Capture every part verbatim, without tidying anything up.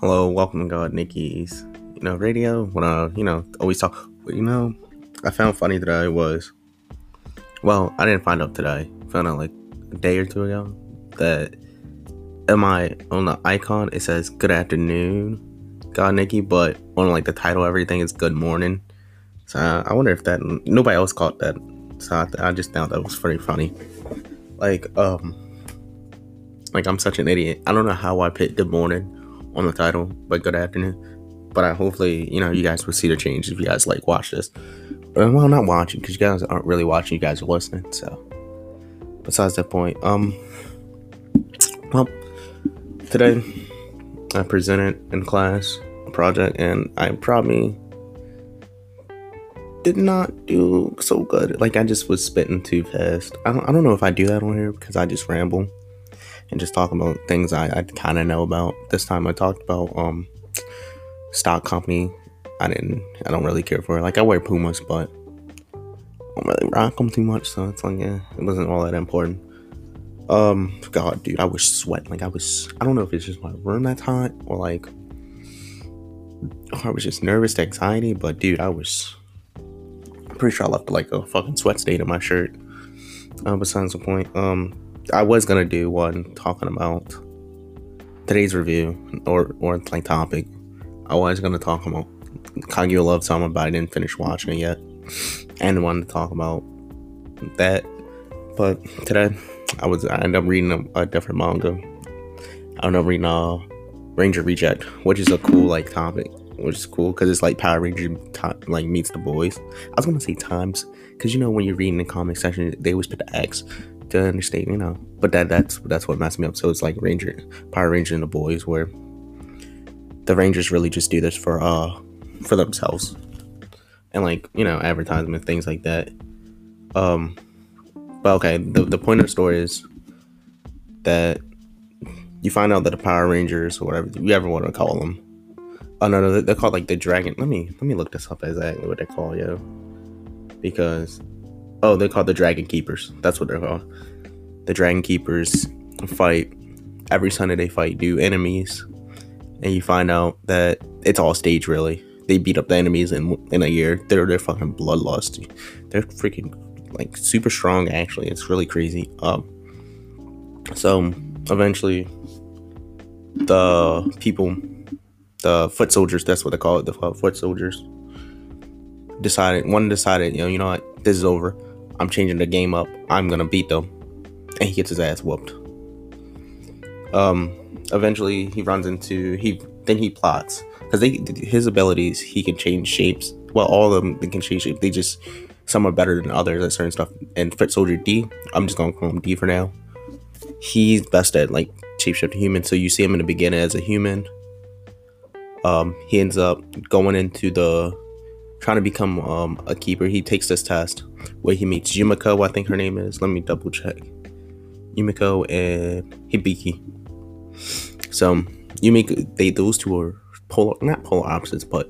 Hello, welcome to God Nikki's, you know, radio. When I, you know, always talk. You know, I found funny today was, well, I didn't find out today. I found out like a day or two ago that in my on the icon it says "Good afternoon, God Nikki," but on like the title, everything is "Good morning." So I, I wonder if that nobody else caught that. So I, I just thought that was pretty funny. Like, um, like I'm such an idiot. I don't know how I picked "Good morning" on the title, but "Good afternoon." But I hopefully, you know, you guys will see the change if you guys like watch this. Well, not watching because you guys aren't really watching. You guys are listening. So, besides that point, um, well, today I presented in class a project, and I probably did not do so good. Like I just was spitting too fast. I don't, I don't know if I do that on here because I just ramble and just talk about things I, I kind of know about. This time I talked about um. stock company. I didn't I don't really care for it. Like I wear Pumas, but I don't really rock them too much, so it's like yeah, it wasn't all that important. Um God dude, I was sweating. Like I was I don't know if it's just my room that's hot or like or I was just nervous, anxiety, but dude, I was I'm pretty sure I left like a fucking sweat stain in my shirt. Uh, besides the point, um I was gonna do one talking about today's review or or like topic. I was going to talk about Kaguya Love Summer, but I didn't finish watching it yet. And wanted to talk about that. But today, I was I ended up reading a, a different manga. I ended up reading uh, Ranger Reject, which is a cool like topic. Which is cool because it's like Power Ranger to- like meets the boys. I was going to say times because you know when you're reading the comic section, they always put the X to understand, you know. But that that's that's what messed me up. So it's like Ranger, Power Ranger and the boys where the Rangers really just do this for uh for themselves and like you know advertisement things like that. Um, but okay, the the point of the story is that you find out that the Power Rangers or whatever you ever want to call them. Oh no, no, they're called like the Dragon. Let me let me look this up exactly what they call yo, because oh they're called the Dragon Keepers. That's what they're called. The Dragon Keepers fight every Sunday. They fight new enemies. And you find out that it's all staged, really. They beat up the enemies in in a year. They're they're fucking bloodlusty. They're freaking like super strong. Actually, it's really crazy. Um, so eventually, the people, the foot soldiers, that's what they call it, the foot soldiers, decided. One decided, you know, you know what, this is over. I'm changing the game up. I'm gonna beat them, and he gets his ass whooped. Um. Eventually, he runs into he. Then he plots because they his abilities. He can change shapes. Well, all of them they can change shapes. They just some are better than others at certain stuff. And Foot Soldier D, I'm just gonna call him D for now. He's best at like shapeshifting humans. So you see him in the beginning as a human. Um, he ends up going into the trying to become um a keeper. He takes this test where he meets Yumiko. I think her name is. Let me double check. Yumiko and Hibiki. So Yumiko, they those two are polar, not polar opposites, but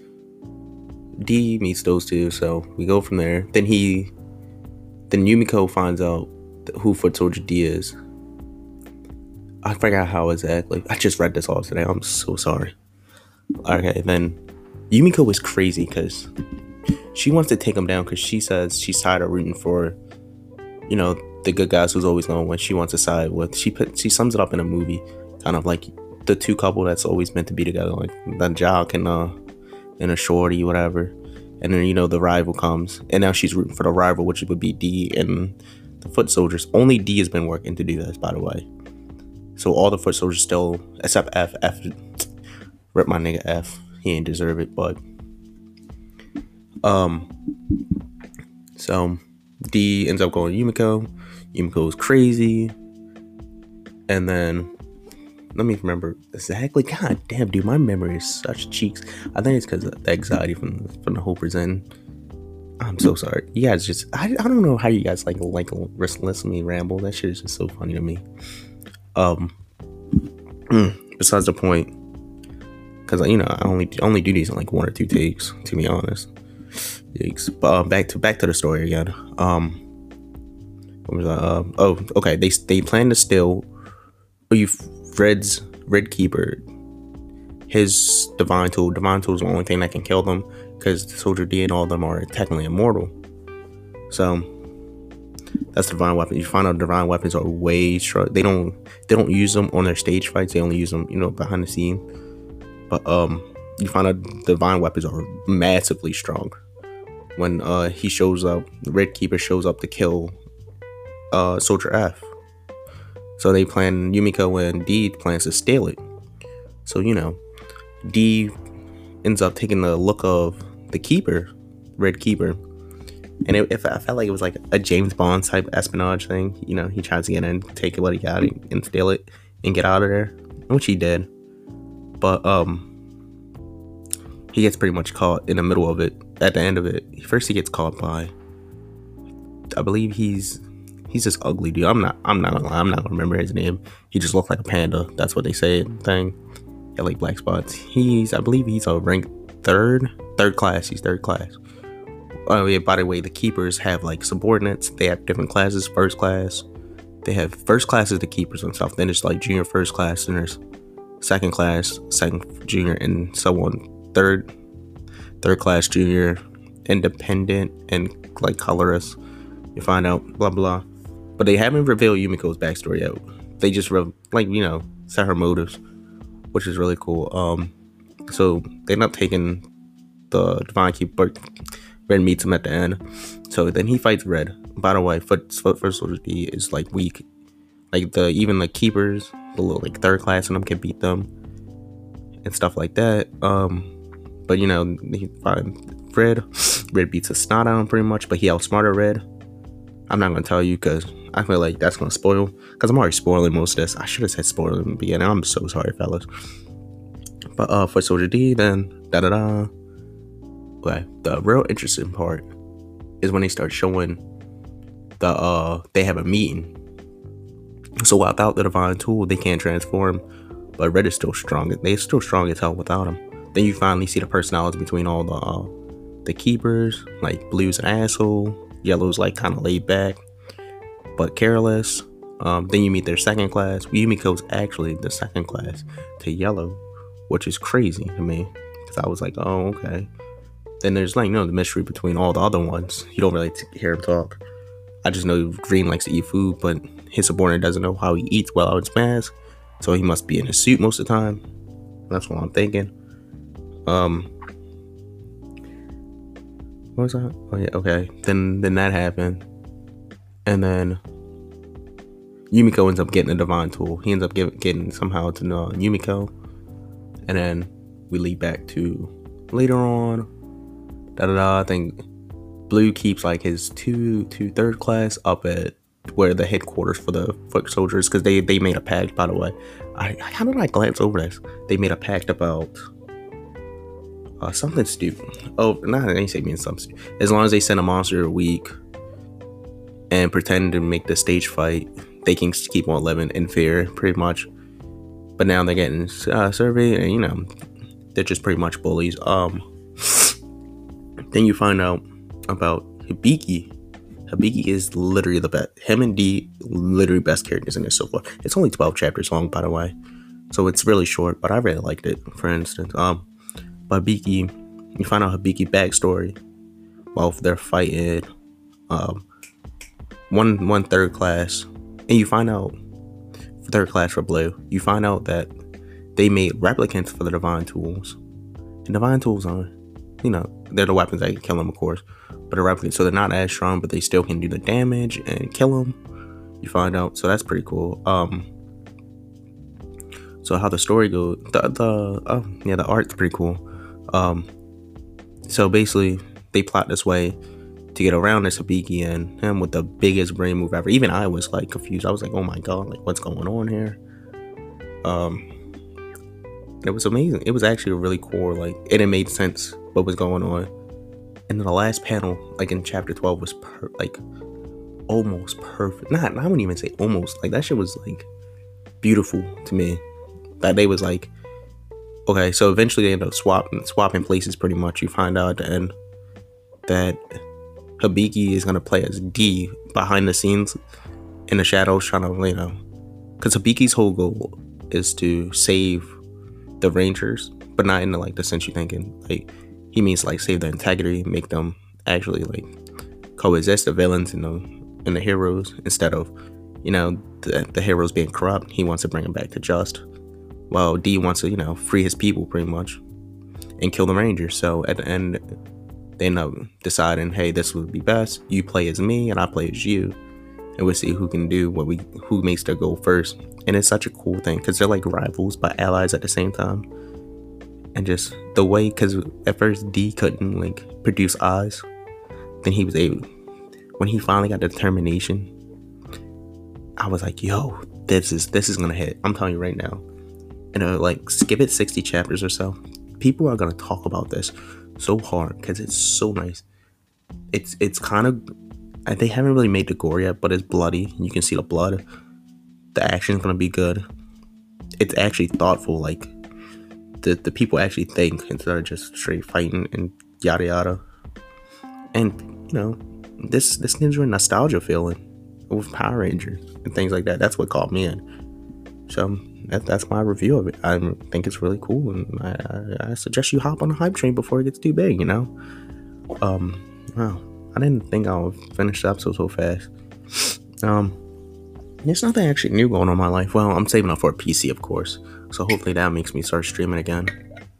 D meets those two. So we go from there. Then he, then Yumiko finds out who Foot Soldier D is. I forgot how exactly. I just read this all today. I'm so sorry. Okay, then Yumiko is crazy because she wants to take him down because she says she's tired of rooting for, you know, the good guys who's always going to win. She wants to side with. She put. She sums it up in a movie. Kind of like the two couple that's always meant to be together, like that Jock and uh and a shorty, whatever. And then you know the rival comes, and now she's rooting for the rival, which would be D and the Foot Soldiers. Only D has been working to do this, by the way. So all the Foot Soldiers still, except F. F. Rip my nigga F. He ain't deserve it, but um. So D ends up going to Yumiko. Yumiko's crazy, and then. Let me remember exactly. God damn, dude, my memory is such cheeks. I think it's because of the anxiety from from the whole present. I'm so sorry. You guys just, I, I don't know how you guys like like listen to me ramble. That shit is just so funny to me. Um, besides the point, because you know I only only do these in like one or two takes. To be honest, Yikes. But uh, back to back to the story again. Um, what was that? Uh, oh, okay. They they plan to steal. Oh, you. Red's Red Keeper, his divine tool. Divine tool is the only thing that can kill them because Soldier D and all of them are technically immortal. So that's divine weapon. You find out divine weapons are way strong. They don't they don't use them on their stage fights. They only use them, you know, behind the scene. But um, you find out divine weapons are massively strong. When uh he shows up, the Red Keeper shows up to kill uh Soldier F. So they plan, Yumiko and D plans to steal it. So, you know, D ends up taking the look of the Keeper, Red Keeper. And it, if I felt like it was like a James Bond type espionage thing. You know, he tries to get in, take what he got and steal it and get out of there, which he did. But um, he gets pretty much caught in the middle of it. At the end of it, first he gets caught by, I believe he's he's this ugly dude. I'm not I'm not gonna lie, I'm not gonna remember his name. He just looked like a panda. That's what they say. Thing. He had like black spots. He's I believe he's a rank third, third class. He's third class. Oh yeah, by the way, the Keepers have like subordinates. They have different classes. First class, they have first class is the Keepers and stuff. Then it's like junior first class, and there's second class, second junior, and so on. Third, third class junior, independent, and like colorist. You find out blah blah, but they haven't revealed Yumiko's backstory yet. They just re- like you know set her motives, which is really cool. Um, so they end up taking the Divine Keeper. Red meets him at the end, so then he fights Red. By the way, Foot Foot First Soldier D is like weak, like the even the Keepers, the little like third class in them can beat them and stuff like that. Um, but you know he finds Red. Red beats a snot out of him pretty much, but he outsmarted Red. I'm not gonna tell you because I feel like that's gonna spoil. Because I'm already spoiling most of this. I should have said spoiler in the beginning. I'm so sorry, fellas. But uh, Foot Soldier D, then da da da. Okay, the real interesting part is when they start showing the uh they have a meeting. So without the divine tool, they can't transform, but Red is still strong. They're still strong as hell without him. Then you finally see the personality between all the uh, the Keepers. Like Blue's an asshole, Yellow's like kind of laid back, but careless. Um, then you meet their second class. Yumiko's actually the second class to Yellow, which is crazy to me because I was like, oh okay. Then there's like, you know, the mystery between all the other ones. You don't really t- hear him talk. I just know Green likes to eat food, but his subordinate doesn't know how he eats without his mask. So he must be in his suit most of the time. That's what I'm thinking. Um, what was that? Oh yeah, okay. Then then that happened. And then Yumiko ends up getting a divine tool. He ends up get, getting somehow to know Yumiko. And then we lead back to later on. Da da da. I think Blue keeps like his two two third class up at where the headquarters for the foot soldiers, because they they made a pact. By the way, I how did I glance over this? They made a pact about uh, something stupid. Oh, not they say mean something stupid. As long as they send a monster a week and pretend to make the stage fight, they can keep on living in fear, pretty much. But now they're getting uh, surveyed, and you know they're just pretty much bullies. Um. Then you find out about Hibiki. Hibiki is literally the best. Him and D, literally best characters in this so far. It's only twelve chapters long, by the way, so it's really short. But I really liked it. For instance, um, but Hibiki, you find out Hibiki backstory while they're fighting, um, one one third class, and you find out third class for Blue. You find out that they made replicants for the divine tools. And divine tools are, you know, they're the weapons that can kill them, of course, but they're replicants, so they're not as strong, but they still can do the damage and kill them. You find out, so that's pretty cool. Um, so how the story goes, the the oh yeah, the art's pretty cool. Um, so basically, they plot this way to get around this Hibiki and him with the biggest brain move ever. Even I was like confused. I was like, oh my god, like what's going on here? Um, it was amazing. It was actually a really cool, like, and it made sense what was going on. And then the last panel, like in chapter twelve, was per- like almost perfect. Not, I wouldn't even say almost. Like that shit was like beautiful to me. That day was like, okay. So eventually they end up swapping swapping places. Pretty much, you find out at the end that Hibiki is gonna play as D behind the scenes in the shadows, trying to, you know, because Hibiki's whole goal is to save the Rangers, but not in the, like the sense you're thinking. Like he means like save the integrity, make them actually like coexist, the villains and the and the heroes, instead of, you know, the, the heroes being corrupt. He wants to bring them back to just. Well, D wants to, you know, free his people pretty much and kill the Rangers. So at the end, they end up deciding, hey, this would be best. You play as me and I play as you, and we'll see who can do what we, who makes their goal first. And it's such a cool thing because they're like rivals but allies at the same time. And just the way, because at first D couldn't like produce eyes, then he was able. When he finally got the determination, I was like, yo, this is this is gonna hit. I'm telling you right now. And uh, like, skip it sixty chapters or so, people are gonna talk about this so hard because it's so nice. It's it's kind of, they haven't really made the gore yet, but it's bloody. You can see the blood. The action's gonna be good. It's actually thoughtful. Like the the people actually think instead of just straight fighting and yada yada. And you know, this this gives you a nostalgia feeling with Power Rangers and things like that. That's what caught me in. So that, that's my review of it. I think it's really cool, and I, I, I suggest you hop on the hype train before it gets too big. You know, um, wow, I didn't think I would finish the episode so fast. Um, there's nothing actually new going on in my life. Well, I'm saving up for a P C, of course, so hopefully that makes me start streaming again.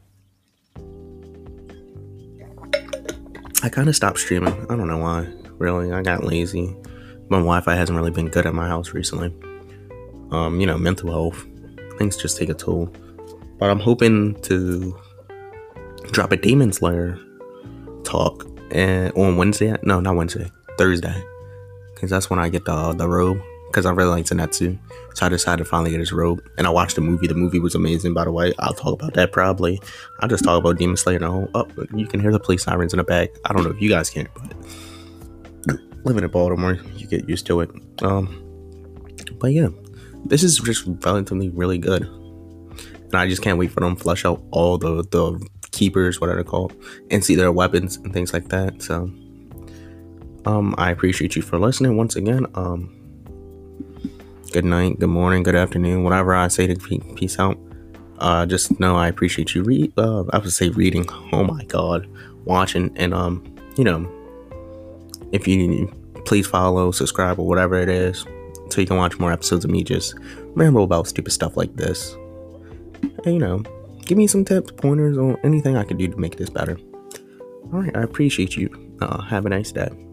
I kind of stopped streaming. I don't know why. Really, I got lazy. My Wi-Fi hasn't really been good at my house recently. Um, you know, mental health, things just take a toll. But I'm hoping to drop a Demon Slayer talk and on Wednesday. No, not Wednesday, Thursday, because that's when I get the the robe. Because I really like Zenitsu, so I decided to finally get his robe. And I watched the movie. The movie was amazing, by the way. I'll talk about that probably. I'll just talk about Demon Slayer the whole. Oh, you can hear the police sirens in the back. I don't know if you guys can, but living in Baltimore, you get used to it. Um, but yeah, this is just relatively really good, and I just can't wait for them to flush out all the the keepers, whatever they're called, and see their weapons and things like that. So, um, I appreciate you for listening once again. Um. Good night, good morning, good afternoon, whatever I say to peace out. Uh, just know I appreciate you read. Uh, I would say reading. Oh my God, watching, and um, you know, if you please follow, subscribe, or whatever it is, so you can watch more episodes of me just ramble about stupid stuff like this. And you know, give me some tips, pointers, or anything I could do to make this better. All right, I appreciate you. Uh, have a nice day.